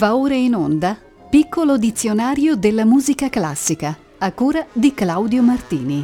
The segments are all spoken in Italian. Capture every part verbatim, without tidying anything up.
Va ora in onda Piccolo dizionario della musica classica, a cura di Claudio Martini.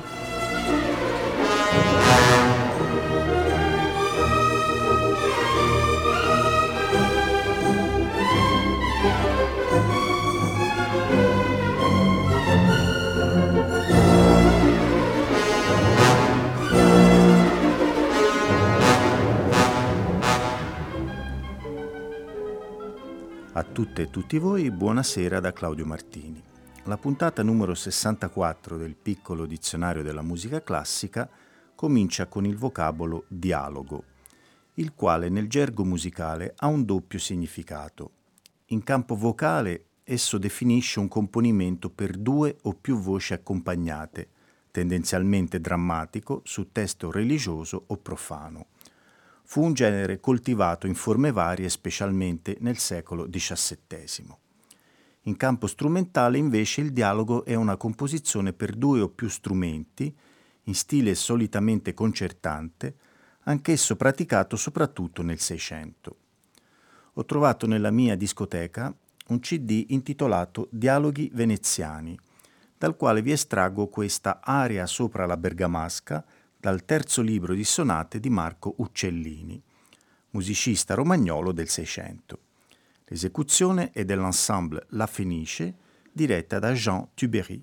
A tutte e tutti voi, buonasera da Claudio Martini. La puntata numero sessantaquattro del Piccolo dizionario della musica classica comincia con il vocabolo dialogo, il quale nel gergo musicale ha un doppio significato. In campo vocale esso definisce un componimento per due o più voci accompagnate, tendenzialmente drammatico, su testo religioso o profano. Fu un genere coltivato in forme varie, specialmente nel secolo diciassettesimo. In campo strumentale, invece, il dialogo è una composizione per due o più strumenti, in stile solitamente concertante, anch'esso praticato soprattutto nel Seicento. Ho trovato nella mia discoteca un C D intitolato Dialoghi veneziani, dal quale vi estraggo questa aria sopra la bergamasca, dal terzo libro di sonate di Marco Uccellini, musicista romagnolo del Seicento. L'esecuzione è dell'ensemble La Fenice, diretta da Jean Tubéry.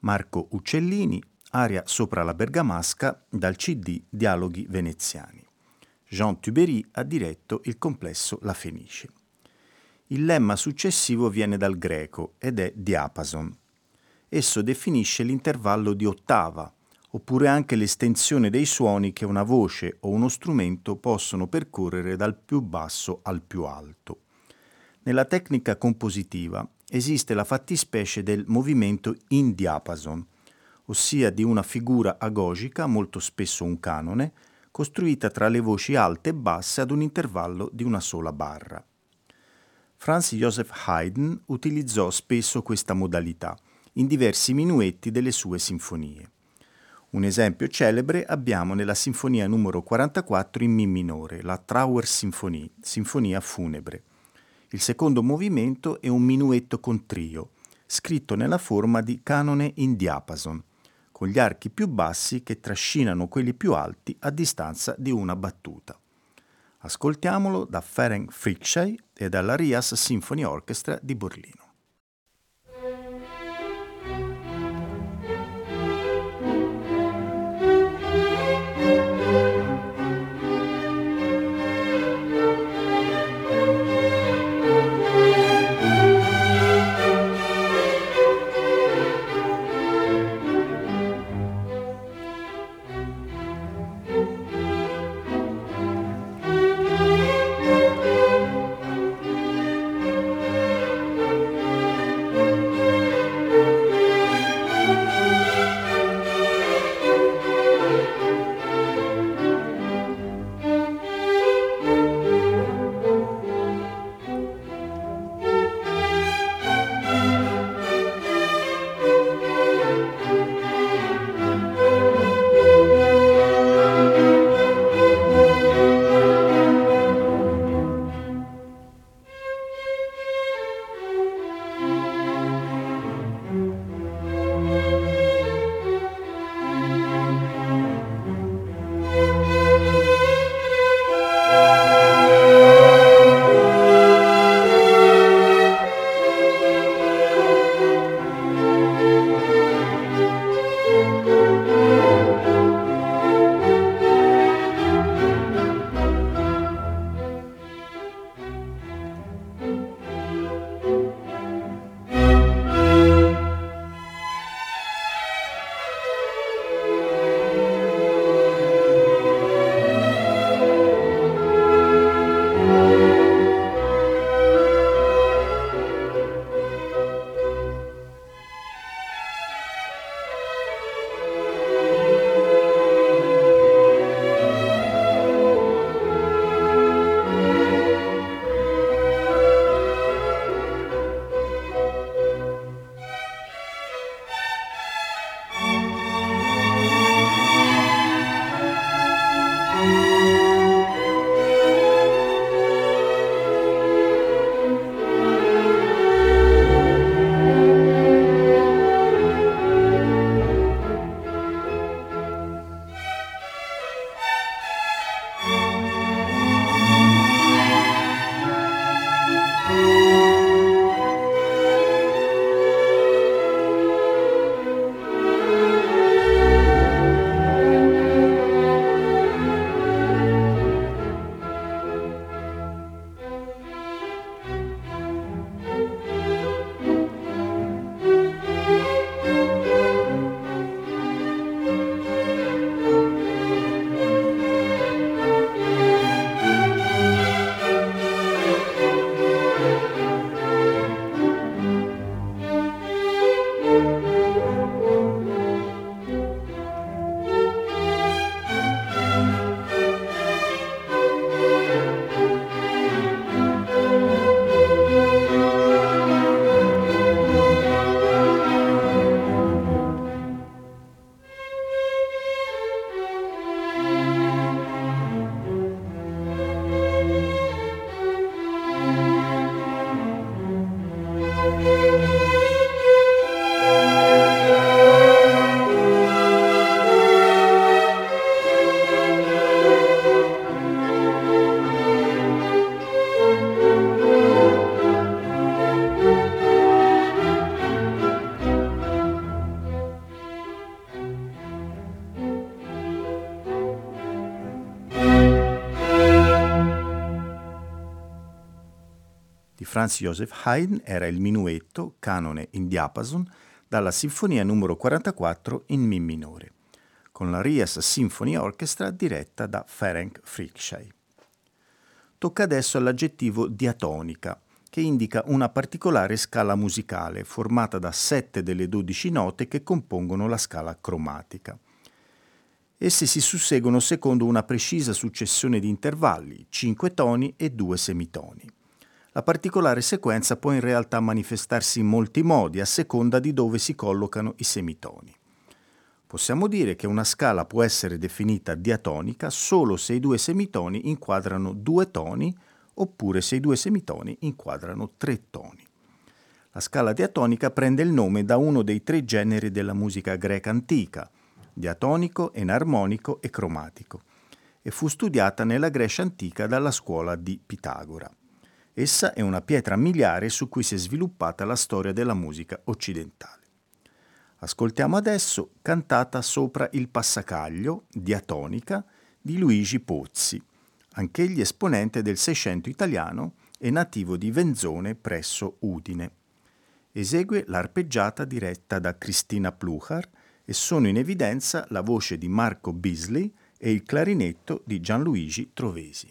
Marco Uccellini, aria Sopra la Bergamasca dal C D Dialoghi veneziani. Jean Tubery ha diretto il complesso La Fenice. Il lemma successivo viene dal greco ed è diapason. Esso definisce l'intervallo di ottava, oppure anche l'estensione dei suoni che una voce o uno strumento possono percorrere dal più basso al più alto. Nella tecnica compositiva esiste la fattispecie del movimento in diapason, ossia di una figura agogica, molto spesso un canone, costruita tra le voci alte e basse ad un intervallo di una sola barra. Franz Joseph Haydn utilizzò spesso questa modalità in diversi minuetti delle sue sinfonie. Un esempio celebre abbiamo nella sinfonia numero quarantaquattro in Mi minore, la Trauer-Sinfonie, sinfonia funebre. Il secondo movimento è un minuetto con trio, scritto nella forma di canone in diapason, con gli archi più bassi che trascinano quelli più alti a distanza di una battuta. Ascoltiamolo da Ferenc Fricsay e dalla Rias Symphony Orchestra di Berlino. Di Franz Joseph Haydn era il minuetto, canone in diapason, dalla Sinfonia numero quarantaquattro in Mi minore, con la Rias Symphony Orchestra diretta da Ferenc Fricsay. Tocca adesso all'aggettivo diatonica, che indica una particolare scala musicale formata da sette delle dodici note che compongono la scala cromatica. Esse si susseguono secondo una precisa successione di intervalli, cinque toni e due semitoni. La particolare sequenza può in realtà manifestarsi in molti modi a seconda di dove si collocano i semitoni. Possiamo dire che una scala può essere definita diatonica solo se i due semitoni inquadrano due toni oppure se i due semitoni inquadrano tre toni. La scala diatonica prende il nome da uno dei tre generi della musica greca antica, diatonico, enarmonico e cromatico, e fu studiata nella Grecia antica dalla scuola di Pitagora. Essa è una pietra miliare su cui si è sviluppata la storia della musica occidentale. Ascoltiamo adesso Cantata sopra il passacaglio, diatonica, di Luigi Pozzi, anch'egli esponente del Seicento italiano e nativo di Venzone presso Udine. Esegue l'arpeggiata diretta da Cristina Pluhar e sono in evidenza la voce di Marco Bisley e il clarinetto di Gianluigi Trovesi.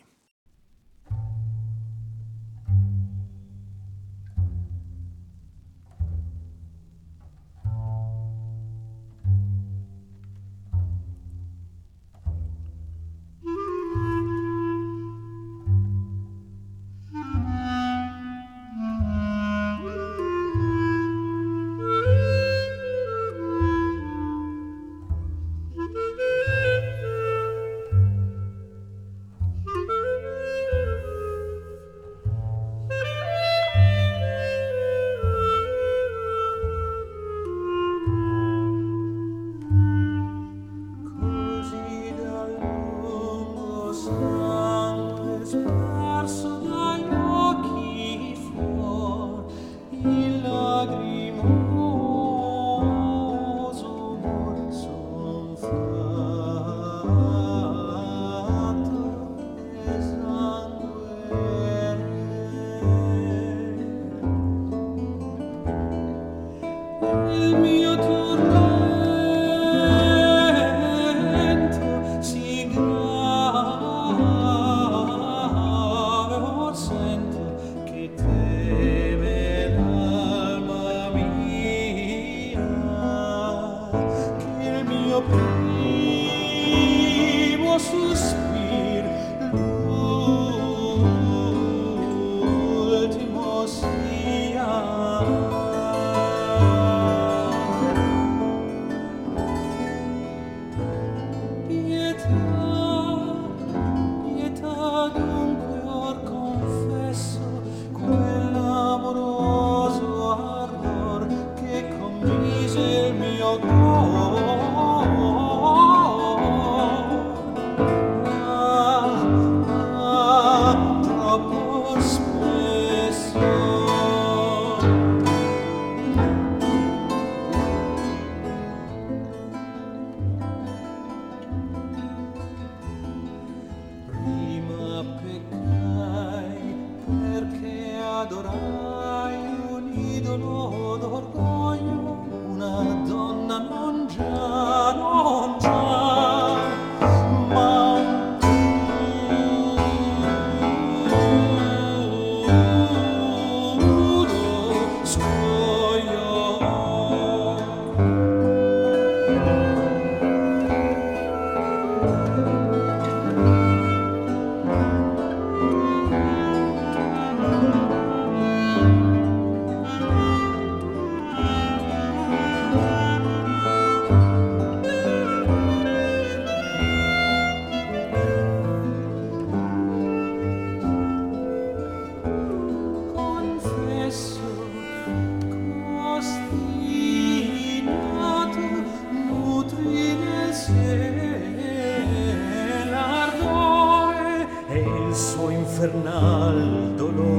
infernal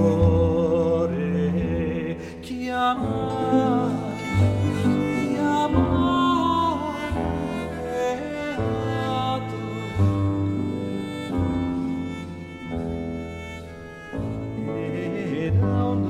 dolore chiama, chiama beato e da un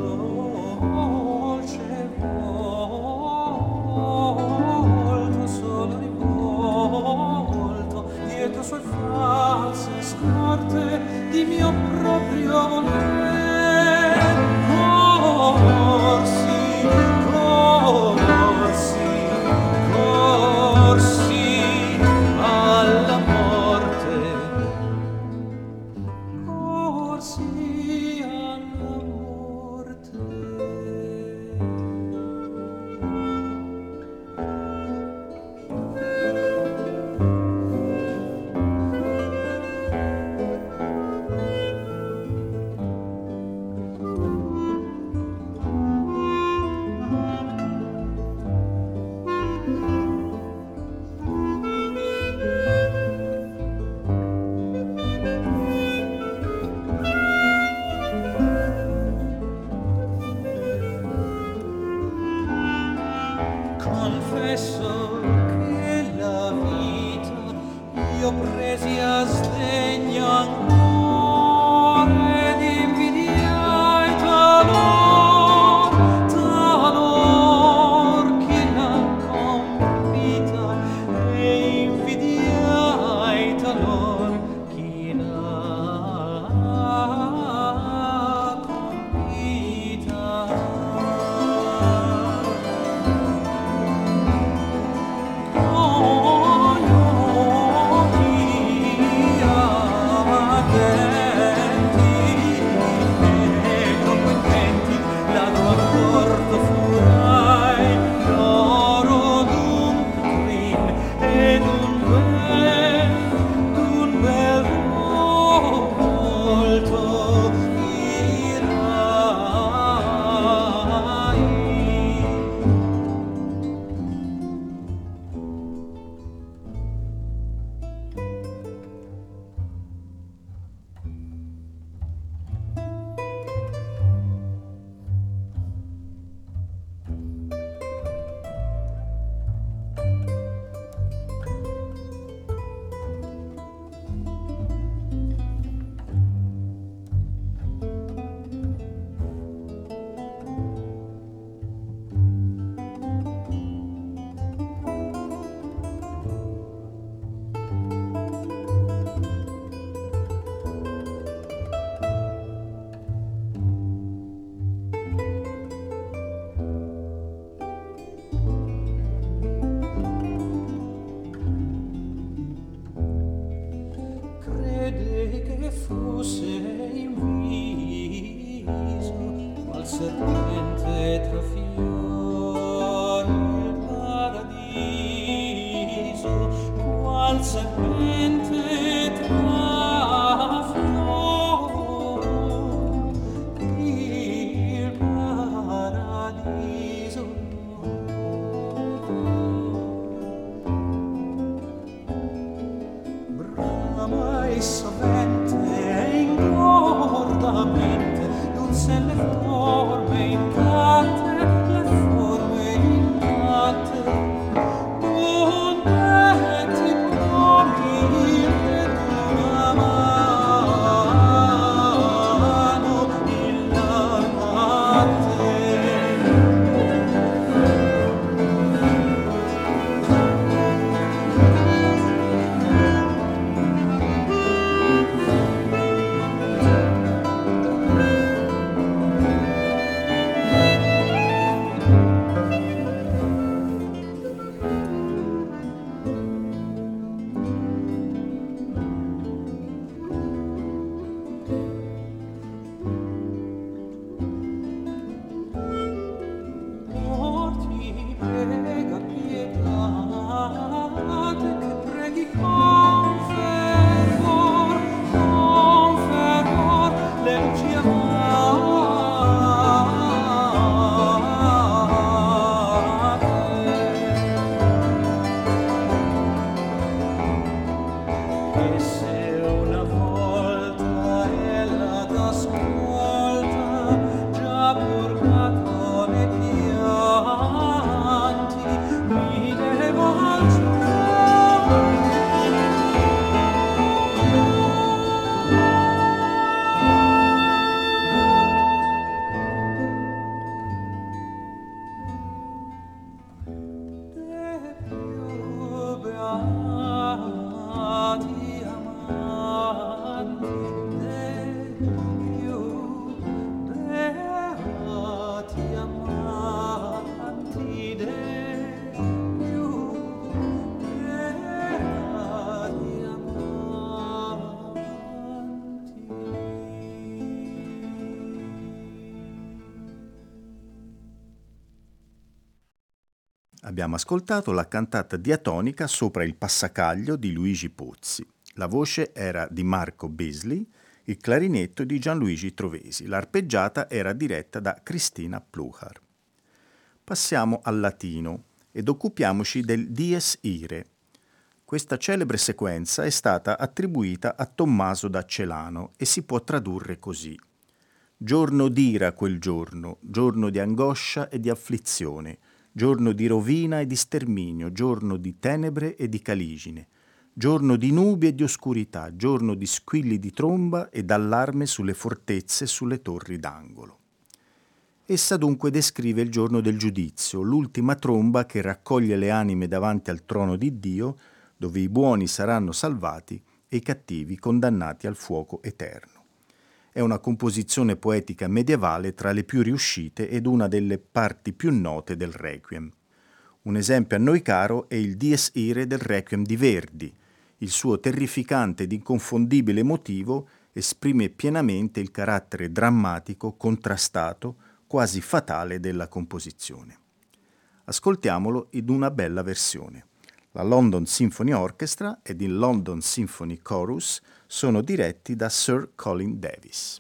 Abbiamo ascoltato la cantata diatonica sopra il passacaglio di Luigi Pozzi. La voce era di Marco Beasley, il clarinetto di Gianluigi Trovesi. L'arpeggiata era diretta da Cristina Pluhar. Passiamo al latino ed occupiamoci del Dies Irae. Questa celebre sequenza è stata attribuita a Tommaso da Celano e si può tradurre così. Giorno d'ira quel giorno, giorno di angoscia e di afflizione, giorno di rovina e di sterminio, giorno di tenebre e di caligine, giorno di nubi e di oscurità, giorno di squilli di tromba e d'allarme sulle fortezze e sulle torri d'angolo. Essa dunque descrive il giorno del giudizio, l'ultima tromba che raccoglie le anime davanti al trono di Dio, dove i buoni saranno salvati e i cattivi condannati al fuoco eterno. È una composizione poetica medievale tra le più riuscite ed una delle parti più note del Requiem. Un esempio a noi caro è il Dies Irae del Requiem di Verdi. Il suo terrificante ed inconfondibile motivo esprime pienamente il carattere drammatico, contrastato, quasi fatale della composizione. Ascoltiamolo in una bella versione. La London Symphony Orchestra ed il London Symphony Chorus sono diretti da Sir Colin Davis.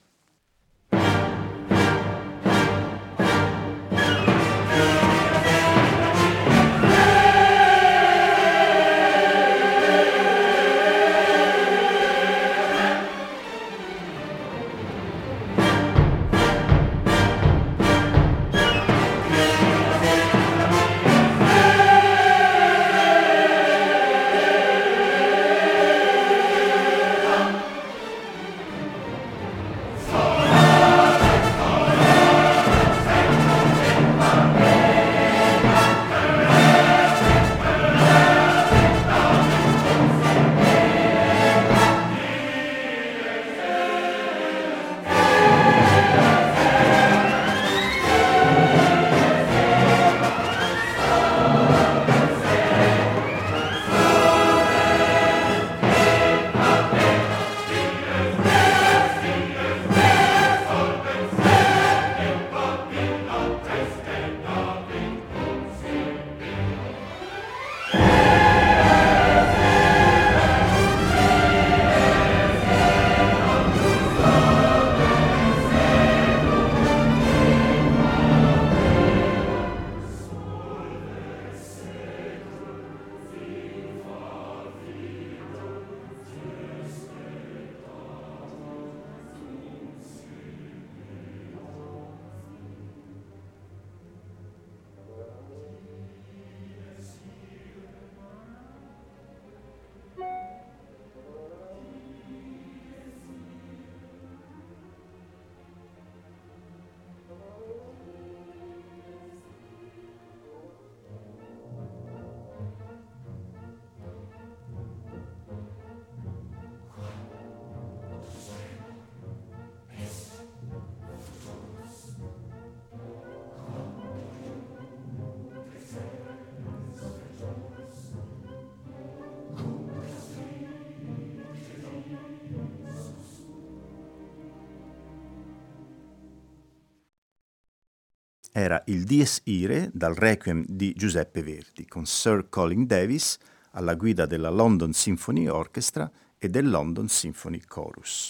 Era il Dies Irae dal Requiem di Giuseppe Verdi, con Sir Colin Davis alla guida della London Symphony Orchestra e del London Symphony Chorus.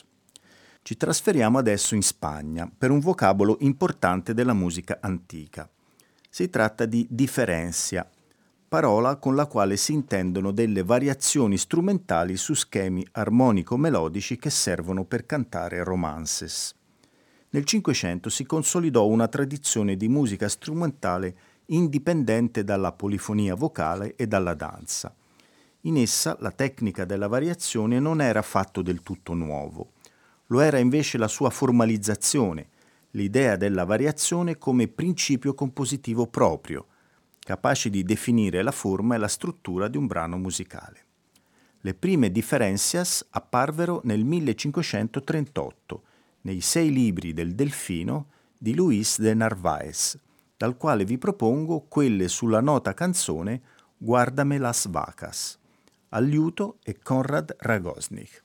Ci trasferiamo adesso in Spagna per un vocabolo importante della musica antica. Si tratta di differencia, parola con la quale si intendono delle variazioni strumentali su schemi armonico-melodici che servono per cantare romances. Nel Cinquecento si consolidò una tradizione di musica strumentale indipendente dalla polifonia vocale e dalla danza. In essa la tecnica della variazione non era affatto del tutto nuovo. Lo era invece la sua formalizzazione, l'idea della variazione come principio compositivo proprio, capace di definire la forma e la struttura di un brano musicale. Le prime differencias apparvero nel millecinquecentotrentotto, nei sei libri del Delfino di Luis de Narváez, dal quale vi propongo quelle sulla nota canzone Guardame las vacas. Al liuto è Konrad Ragosnik.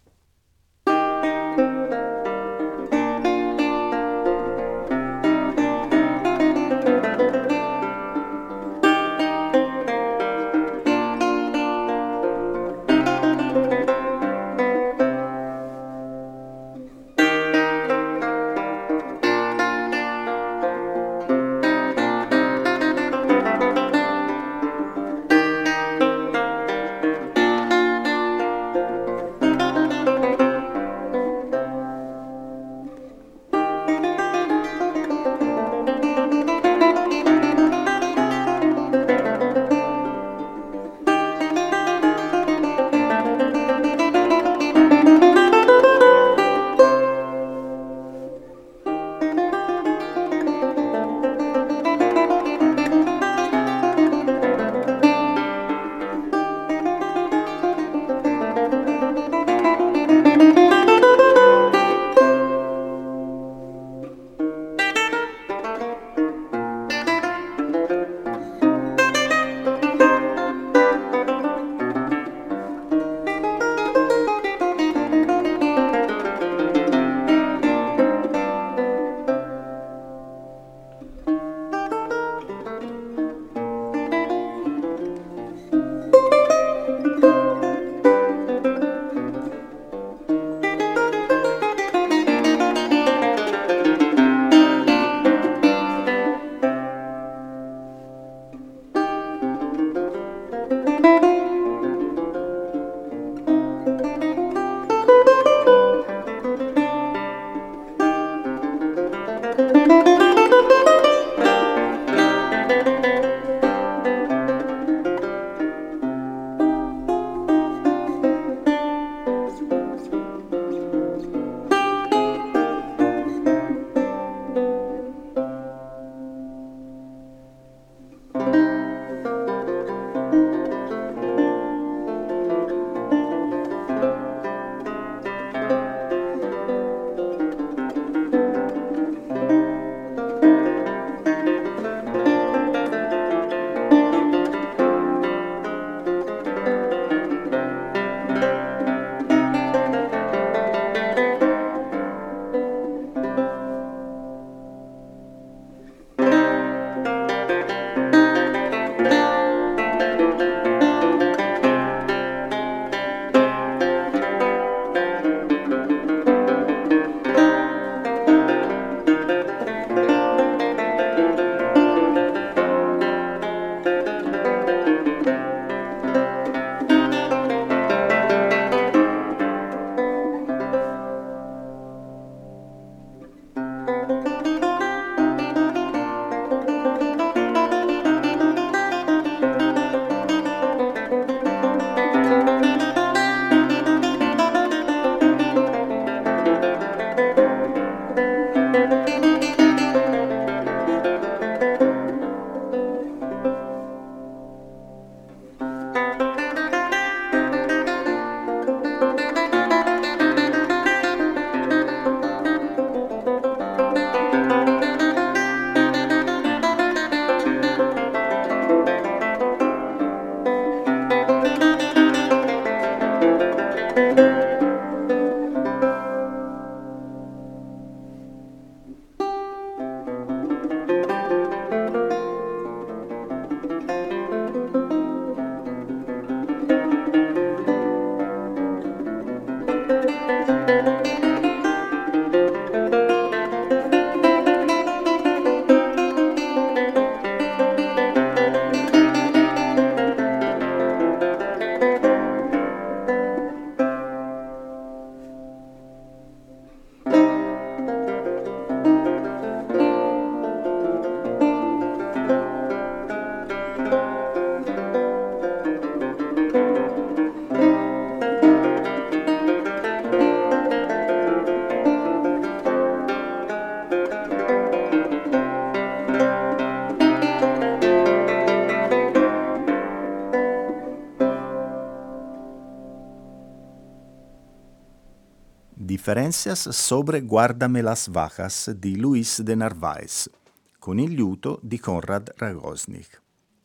Diferencias sobre Guárdame las Vacas di Luis de Narváez, con il liuto di Konrad Ragosnik.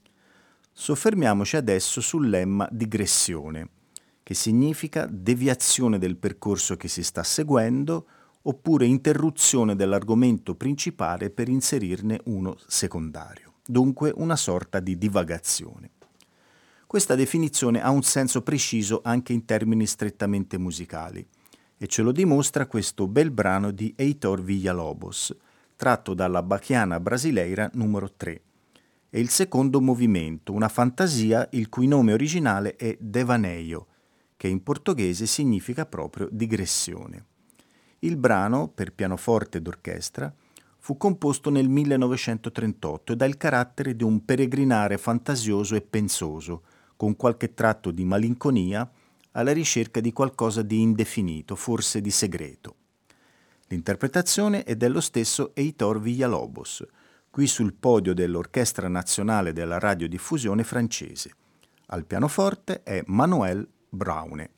Soffermiamoci adesso sul lemma digressione, che significa deviazione del percorso che si sta seguendo oppure interruzione dell'argomento principale per inserirne uno secondario, dunque una sorta di divagazione. Questa definizione ha un senso preciso anche in termini strettamente musicali, e ce lo dimostra questo bel brano di Heitor Villa-Lobos, tratto dalla Bachiana Brasileira numero tre. È il secondo movimento, una fantasia il cui nome originale è Devaneio, che in portoghese significa proprio digressione. Il brano, per pianoforte ed orchestra, fu composto nel millenovecentotrentotto e dà il carattere di un peregrinare fantasioso e pensoso, con qualche tratto di malinconia, alla ricerca di qualcosa di indefinito, forse di segreto. L'interpretazione è dello stesso Heitor Villa-Lobos, qui sul podio dell'Orchestra Nazionale della Radiodiffusione francese. Al pianoforte è Manuel Braune.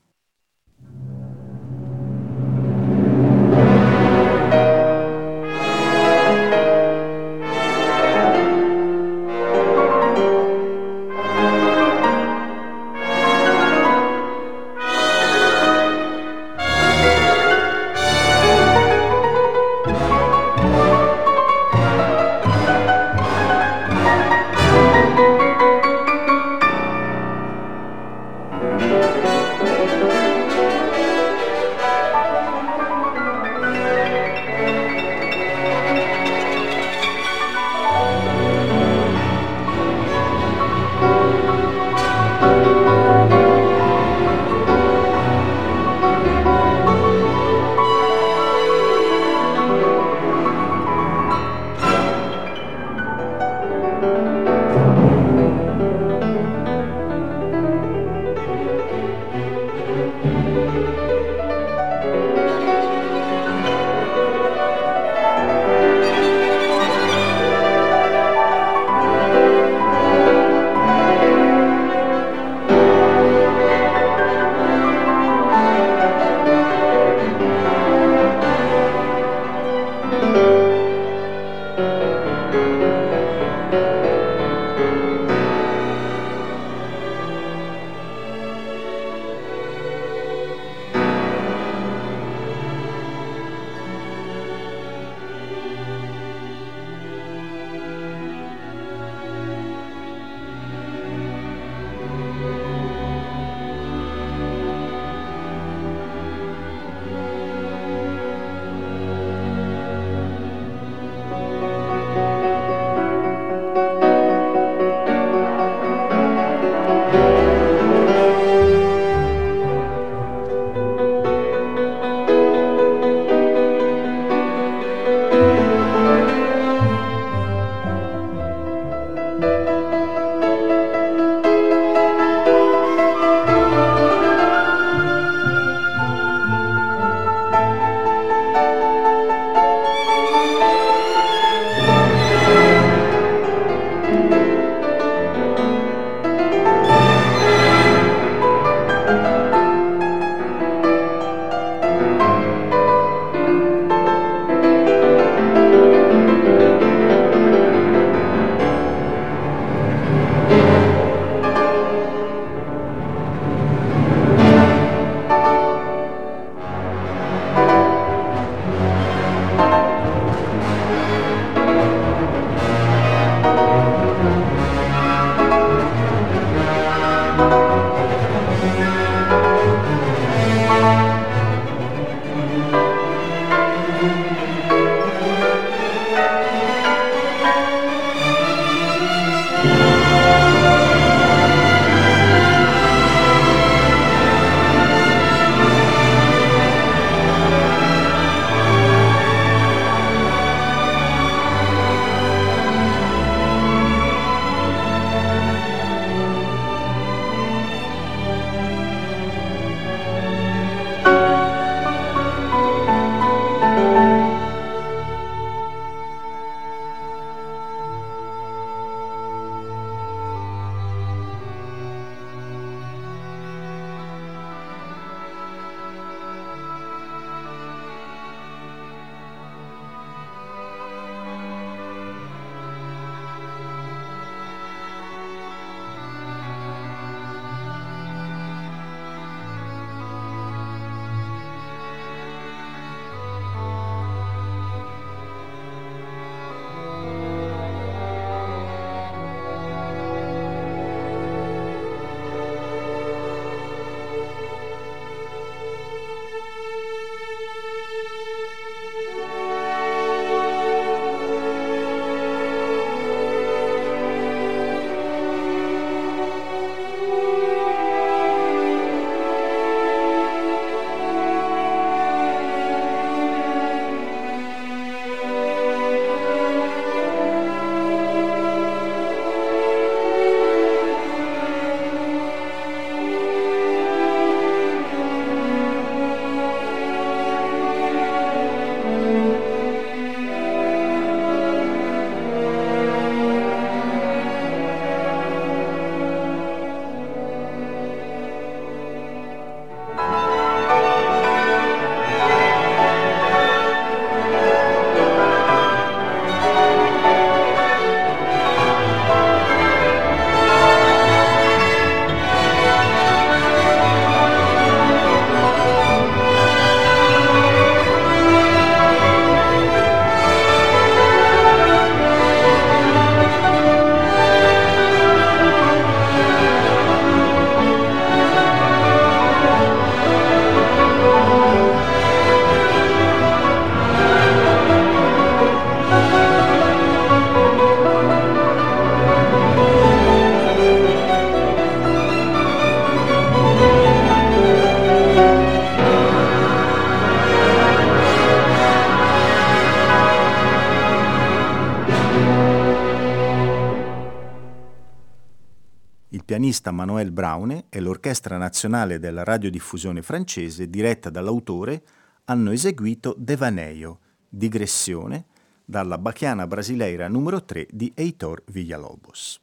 pianista Manuel Browne e l'Orchestra Nazionale della Radiodiffusione francese, diretta dall'autore, hanno eseguito Devaneio, digressione, dalla Bachiana Brasileira numero tre di Heitor Villalobos.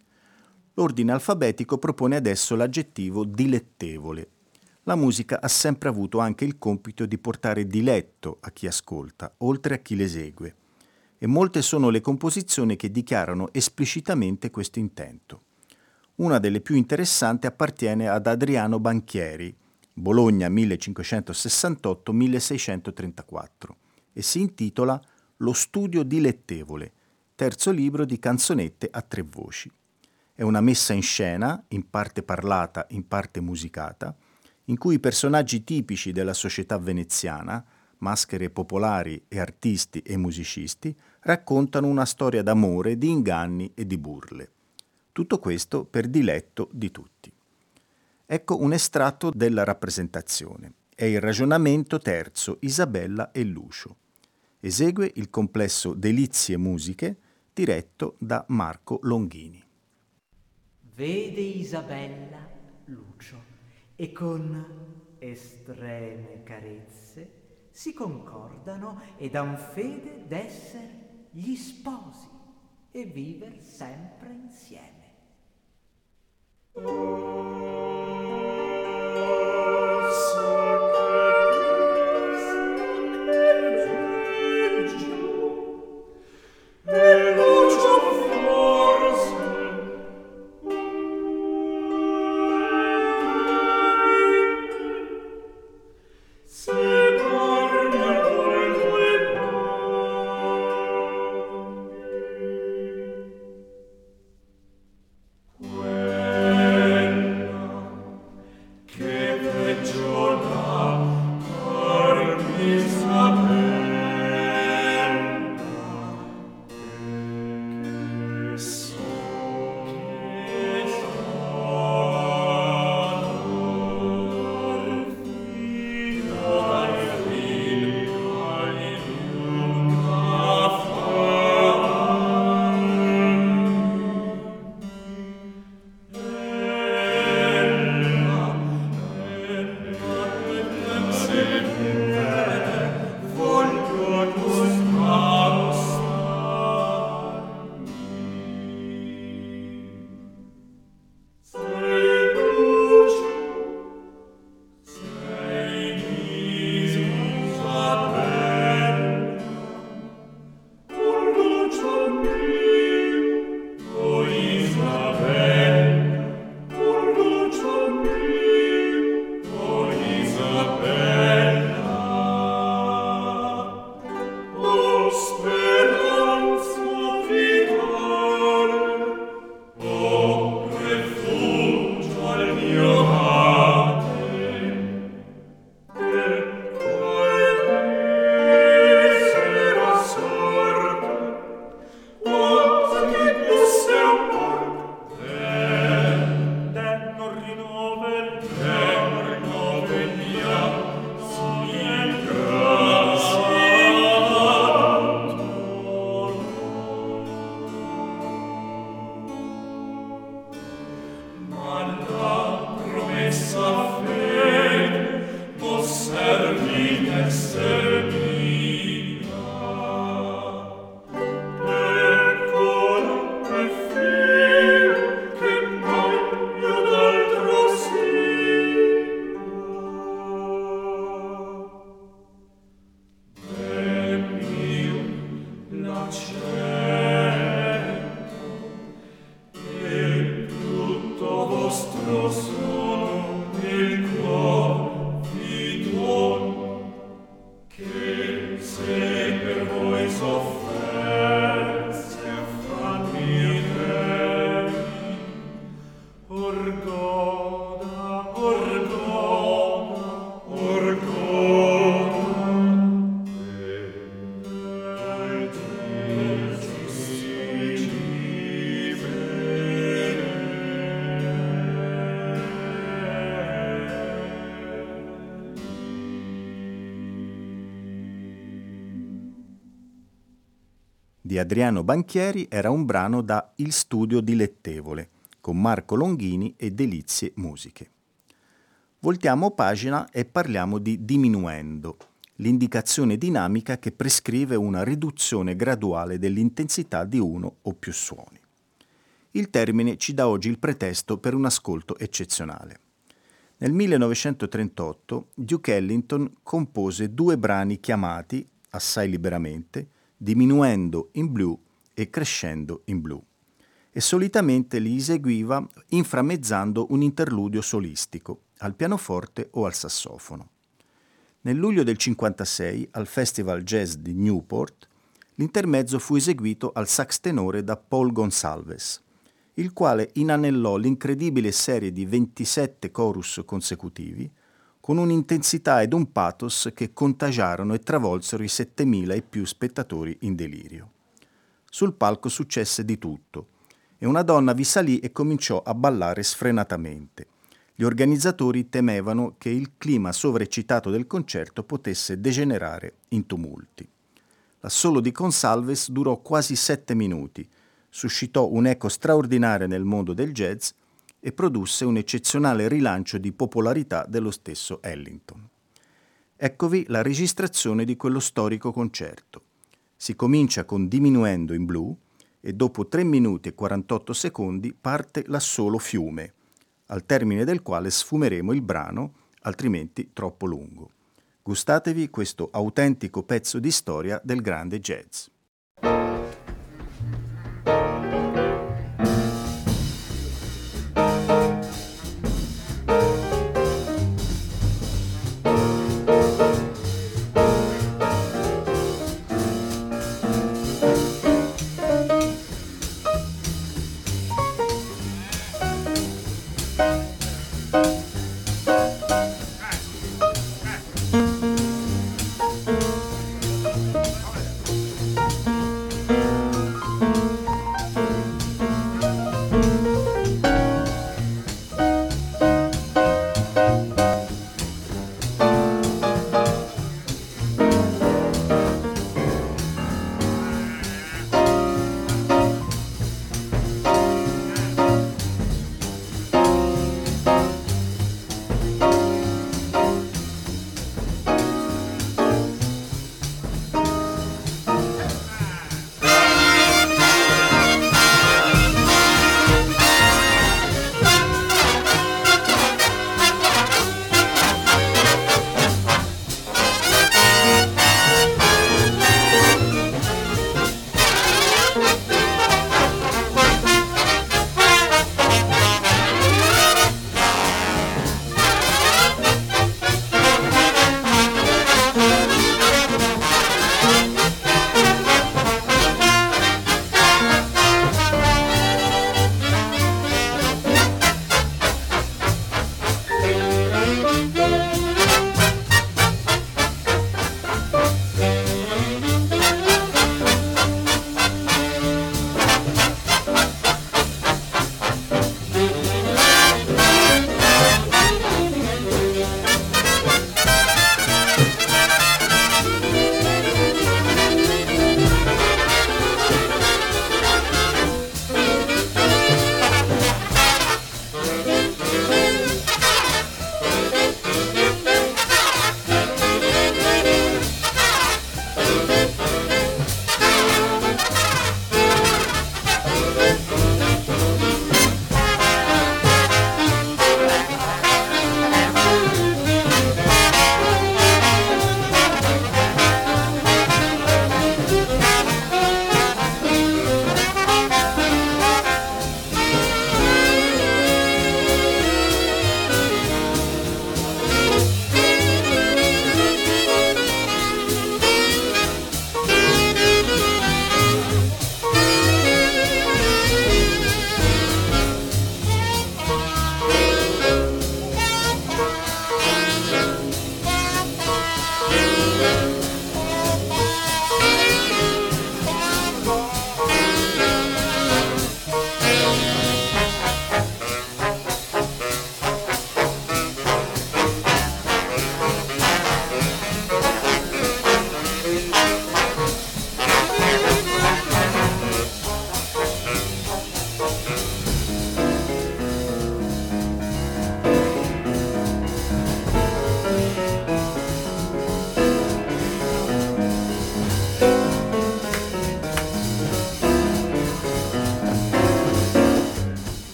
L'ordine alfabetico propone adesso l'aggettivo dilettevole. La musica ha sempre avuto anche il compito di portare diletto a chi ascolta, oltre a chi l'esegue. e molte sono le composizioni che dichiarano esplicitamente questo intento. Una delle più interessanti appartiene ad Adriano Banchieri, Bologna millecinquecentosessantotto milleseicentotrentaquattro, e si intitola Lo studio dilettevole, terzo libro di canzonette a tre voci. È una messa in scena, in parte parlata, in parte musicata, in cui i personaggi tipici della società veneziana, maschere popolari e artisti e musicisti, raccontano una storia d'amore, di inganni e di burle. Tutto questo per diletto di tutti. Ecco un estratto della rappresentazione. È il ragionamento terzo Isabella e Lucio. Esegue il complesso Delizie Musiche diretto da Marco Longhini. Vede Isabella Lucio e con estreme carezze si concordano e dan fede d'esser gli sposi e viver sempre insieme. Di Adriano Banchieri era un brano da Il studio dilettevole, con Marco Longhini e Delizie Musiche. Voltiamo pagina e parliamo di diminuendo, l'indicazione dinamica che prescrive una riduzione graduale dell'intensità di uno o più suoni. Il termine ci dà oggi il pretesto per un ascolto eccezionale. Nel millenovecentotrentotto Duke Ellington compose due brani chiamati, assai liberamente, diminuendo in blu e crescendo in blu, e solitamente li eseguiva inframmezzando un interludio solistico al pianoforte o al sassofono. Nel luglio del cinquantasei, al Festival Jazz di Newport, l'intermezzo fu eseguito al sax tenore da Paul Gonsalves, il quale inanellò l'incredibile serie di ventisette chorus consecutivi con un'intensità ed un pathos che contagiarono e travolsero i settemila e più spettatori in delirio. Sul palco successe di tutto, e una donna vi salì e cominciò a ballare sfrenatamente. Gli organizzatori temevano che il clima sovreccitato del concerto potesse degenerare in tumulti. L'assolo di Gonsalves durò quasi sette minuti, suscitò un'eco straordinaria nel mondo del jazz e produsse un eccezionale rilancio di popolarità dello stesso Ellington. Eccovi la registrazione di quello storico concerto. Si comincia con Diminuendo in blu e dopo tre minuti e quarantotto secondi parte l'assolo Fiume, al termine del quale sfumeremo il brano, altrimenti troppo lungo. Gustatevi questo autentico pezzo di storia del grande jazz.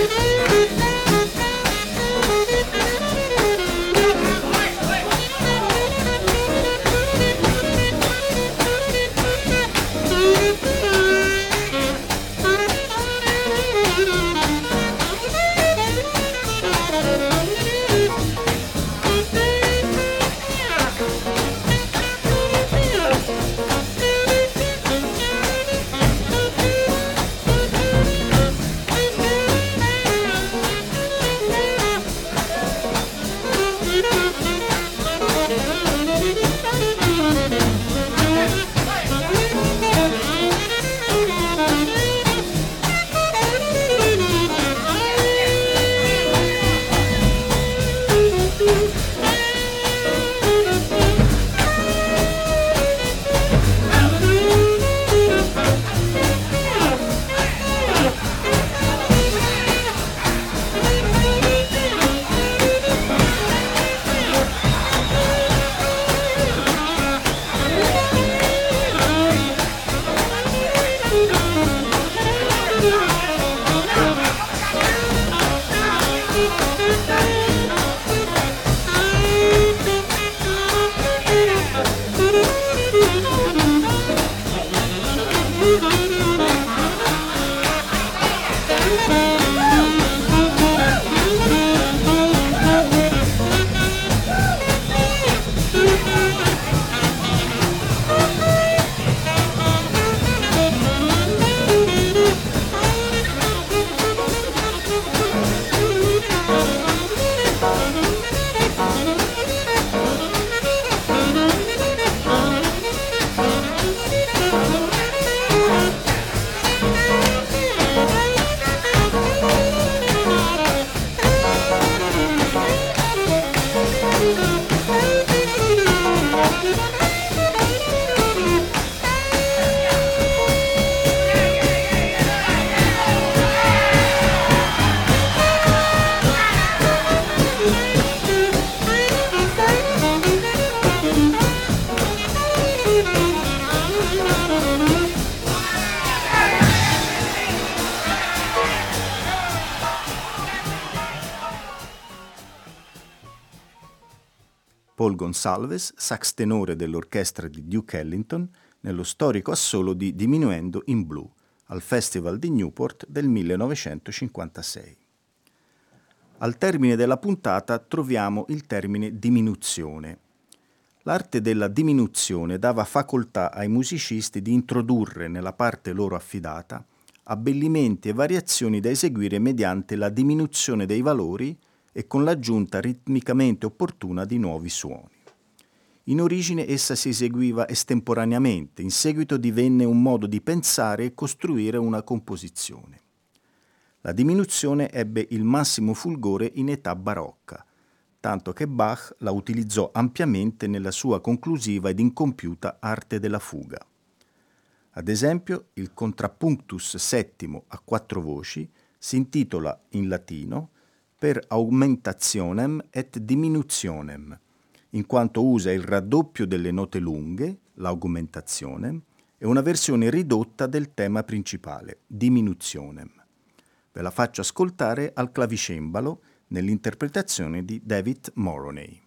Paul Gonsalves, sax tenore dell'orchestra di Duke Ellington, nello storico assolo di Diminuendo in Blu, al Festival di Newport del millenovecentocinquantasei. Al termine della puntata troviamo il termine diminuzione. L'arte della diminuzione dava facoltà ai musicisti di introdurre nella parte loro affidata abbellimenti e variazioni da eseguire mediante la diminuzione dei valori e con l'aggiunta ritmicamente opportuna di nuovi suoni. In origine essa si eseguiva estemporaneamente, in seguito divenne un modo di pensare e costruire una composizione. La diminuzione ebbe il massimo fulgore in età barocca, tanto che Bach la utilizzò ampiamente nella sua conclusiva ed incompiuta Arte della fuga. Ad esempio, il Contrapunctus settimo a quattro voci si intitola in latino Per augmentationem et diminutionem, in quanto usa il raddoppio delle note lunghe, l'augmentationem, e una versione ridotta del tema principale, diminutionem. Ve la faccio ascoltare al clavicembalo nell'interpretazione di David Moroney.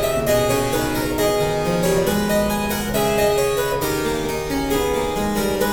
Thank you.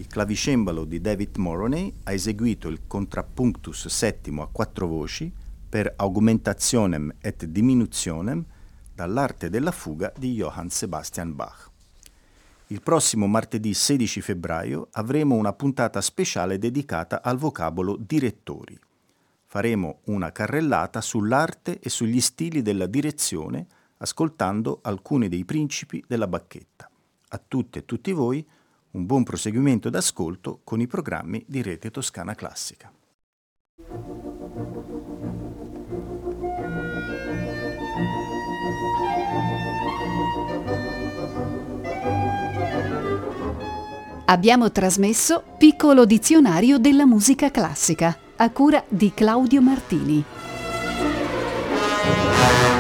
Il clavicembalo di David Moroney ha eseguito il contrappunctus settimo a quattro voci per Augmentationem et Diminutionem dall'Arte della fuga di Johann Sebastian Bach. Il prossimo martedì sedici febbraio avremo una puntata speciale dedicata al vocabolo direttori. Faremo una carrellata sull'arte e sugli stili della direzione, ascoltando alcuni dei principi della bacchetta. A tutte e tutti voi un buon proseguimento d'ascolto con i programmi di Rete Toscana Classica. Abbiamo trasmesso Piccolo dizionario della musica classica, a cura di Claudio Martini.